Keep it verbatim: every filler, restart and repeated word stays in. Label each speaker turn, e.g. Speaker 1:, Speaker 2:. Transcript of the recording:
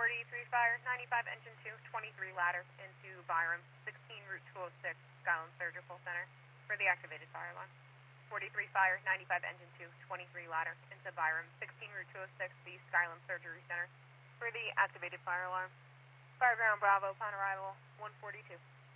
Speaker 1: forty-three Fire, ninety-five Engine two, twenty-three ladder into Byram, sixteen Route two oh six, Skyland Surgical Center for the activated fire alarm. forty-three Fire, ninety-five Engine two, twenty-three ladder into Byram, sixteen Route two oh six, the Skyland Surgery Center for the activated fire alarm. Fireground Bravo upon arrival, one forty-two.